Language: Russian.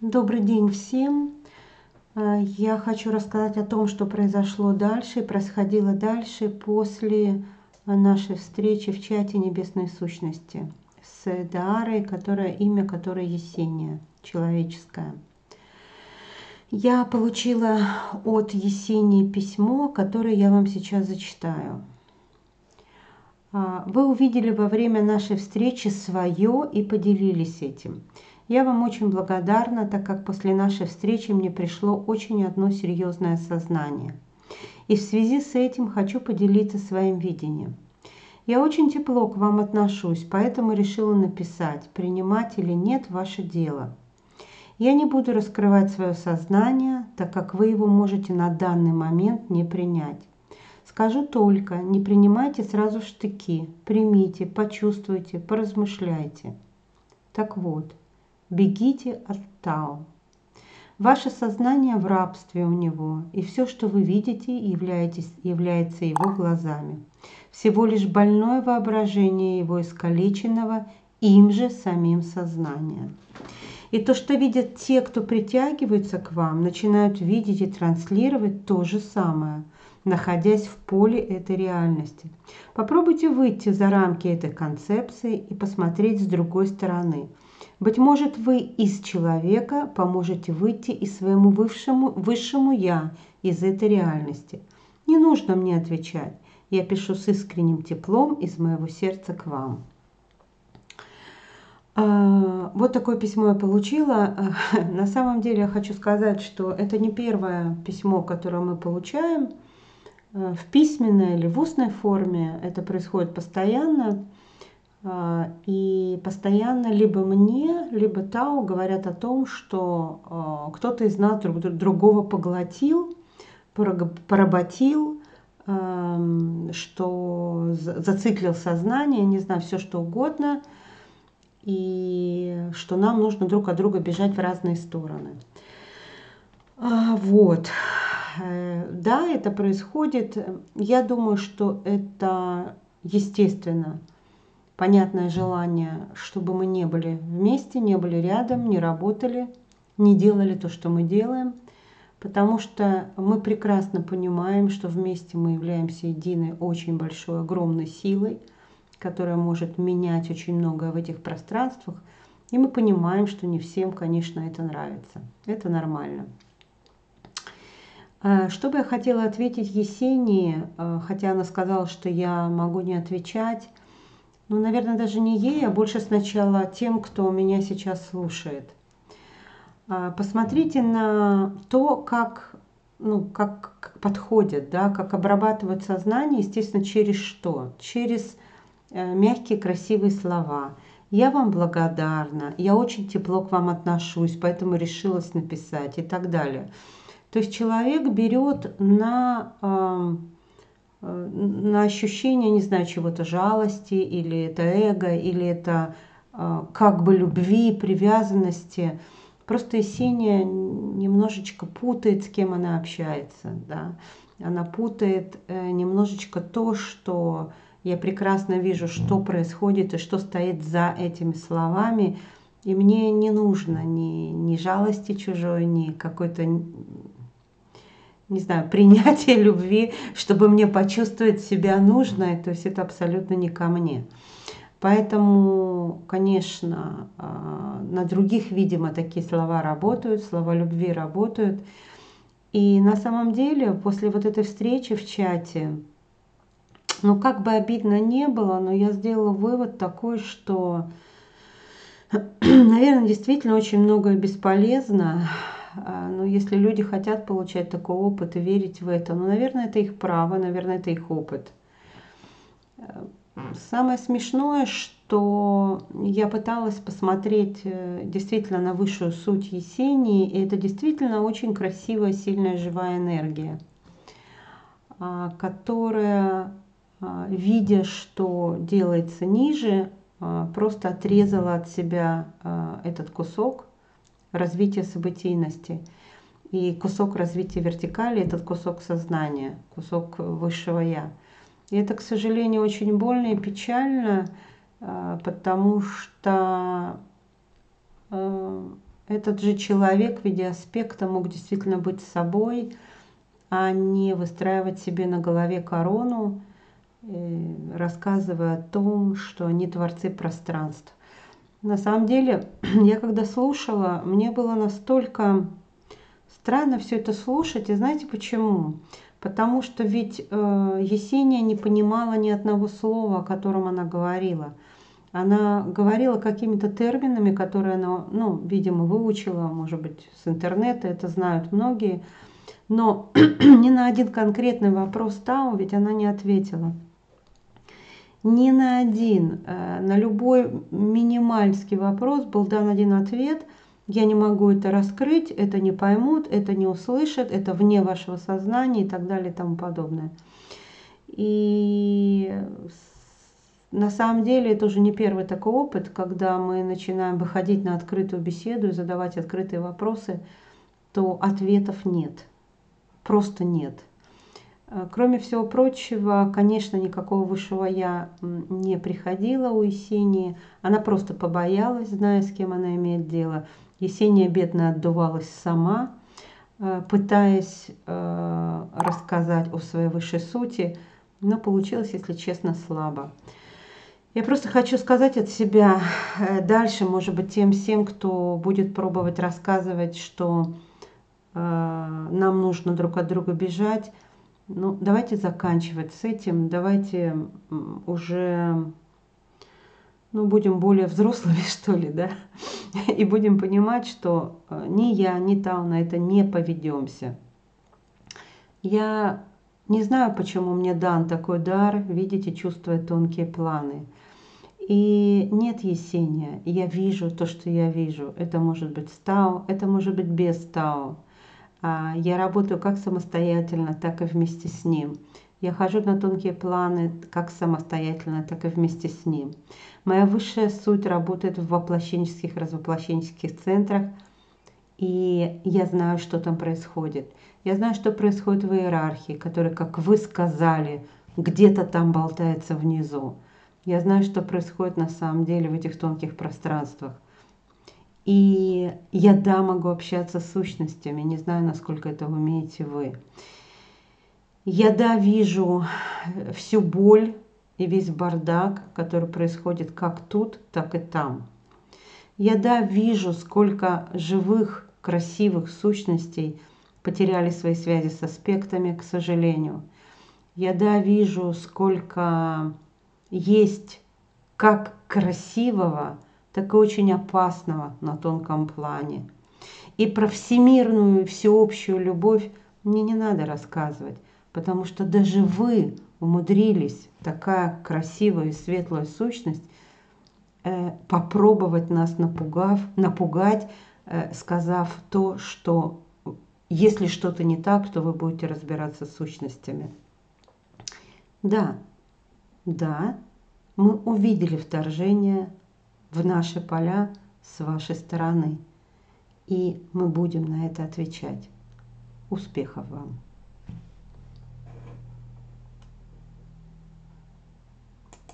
Добрый день всем. Я хочу рассказать о том, что произошло дальше, происходило дальше после нашей встречи в чате Небесной Сущности с Даарой, имя которой Есения, человеческое. Я получила от Есении письмо, которое я вам сейчас зачитаю. Вы увидели во время нашей встречи свое и поделились этим. Я вам очень благодарна, так как после нашей встречи мне пришло очень одно серьезное осознание. И в связи с этим хочу поделиться своим видением. Я очень тепло к вам отношусь, поэтому решила написать, принимать или нет ваше дело. Я не буду раскрывать свое сознание, так как вы его можете на данный момент не принять. Скажу только, не принимайте сразу в штыки, примите, почувствуйте, поразмышляйте. Так вот, бегите от Тао. Ваше сознание в рабстве у него, и все, что вы видите, является его глазами. Всего лишь больное воображение его искалеченного им же самим сознания. И то, что видят те, кто притягиваются к вам, начинают видеть и транслировать то же самое, находясь в поле этой реальности. Попробуйте выйти за рамки этой концепции и посмотреть с другой стороны. Быть может, вы из человека поможете выйти и своему высшему «я» из этой реальности. Не нужно мне отвечать. Я пишу с искренним теплом из моего сердца к вам. Вот такое письмо я получила. На самом деле я хочу сказать, что это не первое письмо, которое мы получаем в письменной или в устной форме. Это происходит постоянно. И постоянно либо мне, либо Тао говорят о том, что кто-то из нас другого поглотил, поработил, что зациклил сознание, не знаю, все что угодно, и что нам нужно друг от друга бежать в разные стороны. Вот. Да, это происходит. Я думаю, что это естественно. Понятное желание, чтобы мы не были вместе, не были рядом, не работали, не делали то, что мы делаем, потому что мы прекрасно понимаем, что вместе мы являемся единой, очень большой, огромной силой, которая может менять очень многое в этих пространствах, и мы понимаем, что не всем, конечно, это нравится. Это нормально. Что бы я хотела ответить Есении, хотя она сказала, что я могу не отвечать, ну, наверное, даже не ей, а больше сначала тем, кто меня сейчас слушает. Посмотрите на то, как подходят, да, как обрабатывают сознание, естественно, через что? Через мягкие, красивые слова. Я вам благодарна, я очень тепло к вам отношусь, поэтому решилась написать и так далее. То есть человек берет на ощущение, не знаю, чего-то жалости, или это эго, или это как бы любви, привязанности. Просто Есения немножечко путает, с кем она общается. Да? Она путает немножечко то, что я прекрасно вижу, что происходит и что стоит за этими словами. И мне не нужно ни жалости чужой, ни какой-то, не знаю, принятие любви, чтобы мне почувствовать себя нужной, то есть это абсолютно не ко мне. Поэтому, конечно, на других, видимо, такие слова работают, слова любви работают. И на самом деле, после вот этой встречи в чате, ну, как бы обидно не было, но я сделала вывод такой, что, наверное, действительно очень многое бесполезно. Но если люди хотят получать такой опыт и верить в это, ну, наверное, это их право, наверное, это их опыт. Самое смешное, что я пыталась посмотреть действительно на высшую суть Есении, и это действительно очень красивая, сильная, живая энергия, которая, видя, что делается ниже, просто отрезала от себя этот кусок развития событийности. И кусок развития вертикали – этот кусок сознания, кусок высшего «я». И это, к сожалению, очень больно и печально, потому что это этот же человек в виде аспекта мог действительно быть собой, а не выстраивать себе на голове корону, рассказывая о том, что они творцы пространств. На самом деле, я когда слушала, мне было настолько странно все это слушать. И знаете почему? Потому что ведь Есения не понимала ни одного слова, о котором она говорила. Она говорила какими-то терминами, которые она, ну, видимо, выучила, может быть, с интернета, это знают многие. Но ни на один конкретный вопрос Тао ведь она не ответила. Ни на один, на любой минимальский вопрос был дан один ответ. Я не могу это раскрыть, это не поймут, это не услышат, это вне вашего сознания и так далее и тому подобное. И на самом деле это уже не первый такой опыт, когда мы начинаем выходить на открытую беседу и задавать открытые вопросы, то ответов нет, просто нет. Кроме всего прочего, конечно, никакого высшего я не приходила у Есении. Она просто побоялась, зная, с кем она имеет дело. Есения бедно отдувалась сама, пытаясь рассказать о своей высшей сути, но получилось, если честно, слабо. Я просто хочу сказать от себя дальше, может быть, тем всем, кто будет пробовать рассказывать, что нам нужно друг от друга бежать. Ну, давайте заканчивать с этим, давайте уже, ну, будем более взрослыми, что ли, да, и будем понимать, что ни я, ни Тао на это не поведемся. Я не знаю, почему мне дан такой дар видеть и чувствовать тонкие планы. И нет, Есения, я вижу то, что я вижу. Это может быть с Тао, это может быть без Тао. Я работаю как самостоятельно, так и вместе с ним. Я хожу на тонкие планы как самостоятельно, так и вместе с ним. Моя высшая суть работает в воплощенческих, развоплощенческих центрах, и я знаю, что там происходит. Я знаю, что происходит в иерархии, которая, как вы сказали, где-то там болтается внизу. Я знаю, что происходит на самом деле в этих тонких пространствах. И я, да, могу общаться с сущностями, не знаю, насколько это умеете вы. Я, да, вижу всю боль и весь бардак, который происходит как тут, так и там. Я, да, вижу, сколько живых, красивых сущностей потеряли свои связи с аспектами, к сожалению. Я, да, вижу, сколько есть как красивого, так и очень опасного на тонком плане. И про всемирную, всеобщую любовь мне не надо рассказывать, потому что даже вы умудрились, такая красивая и светлая сущность, попробовать нас напугать, сказав то, что если что-то не так, то вы будете разбираться с сущностями. Да, да, мы увидели вторжение в наши поля с вашей стороны. И мы будем на это отвечать. Успехов вам!